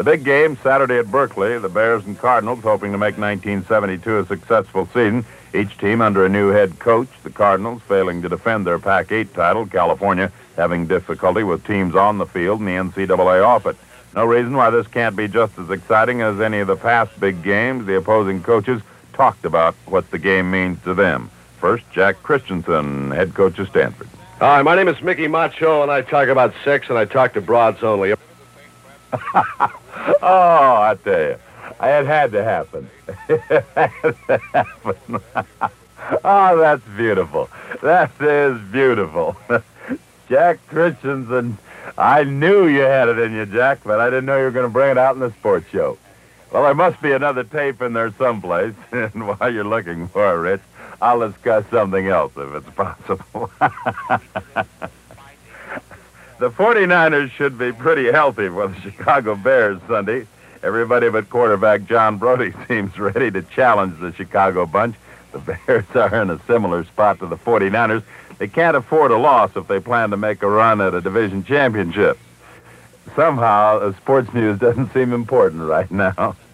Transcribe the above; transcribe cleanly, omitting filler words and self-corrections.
The big game Saturday at Berkeley, the Bears and Cardinals hoping to make 1972 a successful season. Each team under a new head coach, the Cardinals failing to defend their Pac-8 title, California having difficulty with teams on the field and the NCAA off it. No reason why this can't be just as exciting as any of the past big games. The opposing coaches talked about what the game means to them. First, Jack Christensen, head coach of Stanford. Hi, my name is Mickey Macho, and I talk about sex, and I talk to broads only. Oh, I tell you, it had to happen. It had to happen. Oh, that's beautiful. That is beautiful. Jack Christensen, I knew you had it in you, Jack, but I didn't know you were going to bring it out in the sports show. Well, there must be another tape in there someplace, and while you're looking for it, Rich, I'll discuss something else if it's possible. The 49ers should be pretty healthy for the Chicago Bears Sunday. Everybody but quarterback John Brody seems ready to challenge the Chicago bunch. The Bears are in a similar spot to the 49ers. They can't afford a loss if they plan to make a run at a division championship. Somehow, sports news doesn't seem important right now.